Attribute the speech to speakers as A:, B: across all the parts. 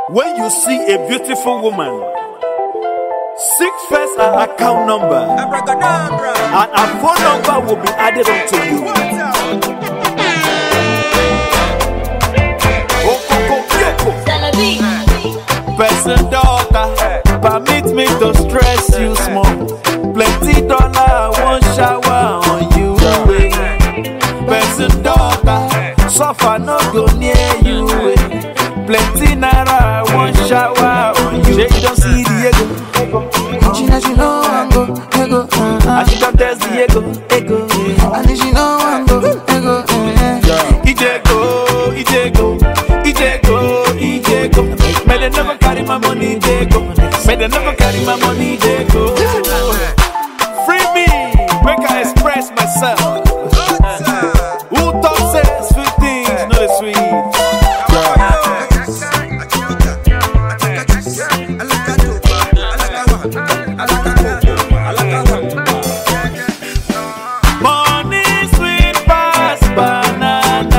A: When you see a beautiful woman, seek first her account number, and her phone number will be added onto you. Person daughter, permit me to stress you small. Plenty dollar, one shower on you. Person daughter, suffer no go near you. Plenty naira, one shower on you. You don't see the ego.
B: She know I'm go, ego.
A: And she don't test the ego.
B: And she know I'm go, ego.
A: Ijego. May they never carry my money, Ijego. May they never carry my money, Ijego. Free me, make I express myself. Who talks says sweet things, not the sweet. Money sweet pass banana,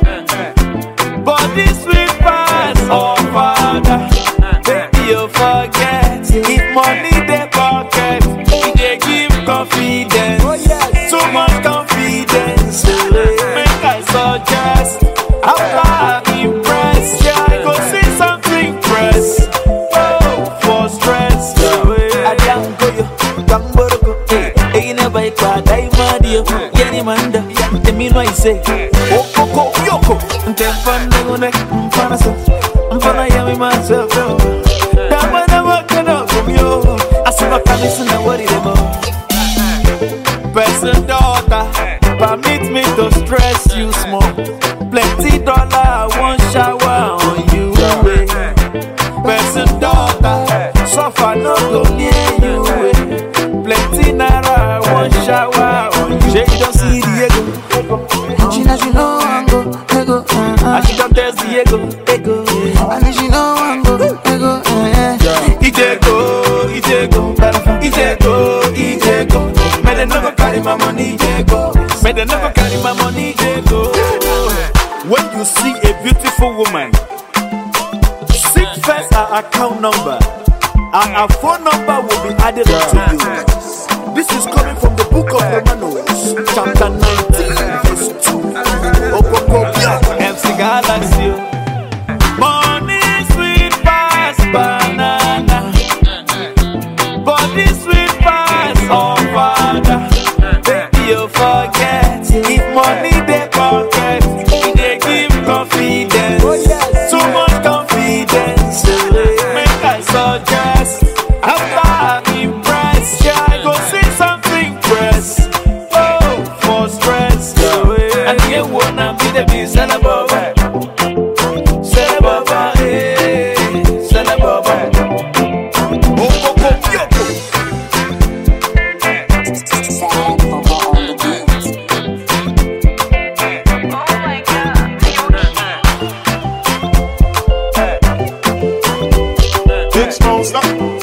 A: body sweet pass oh father. Baby you forget, if money dey pocket, it dey give confidence. Too much confidence. Make I suggest, after I impress, yeah I go see something press. Oh, for stress. Adiango yo, bangboroko, you never quite diamond yo. Yenny manda, the mean what you say. Oh, Coco, Yoko, and then fun nigga, I'm fun, yummy myself. That one never can up from you. I see my listen to what it is. Person daughter, permit me to stress you small. Plenty dollar, one shower on you. Person daughter, suffer no go near you. Plenty naira, one shower on you. You don't see the ego.
B: She know I'm go, ego.
A: And she don't test the ego.
B: And she know I'm go, ego.
A: Ijego. May they never carry my money, Ijego. May they never carry my money, Ijego. When you see a beautiful woman, seek first her account number, and her phone number will be added to you. This is coming from the book of Romanos, chapter 19, verse 2. MC Galaxy. Money sweet pass banana, body sweet pass oh father. Baby you forget, if money dey pocket, it dey give confidence. Too much confidence. Make I suggest, after I impress, yeah I go see something press. Oh, for stress. And you wanna be the best above.
C: Big Smoke, stop.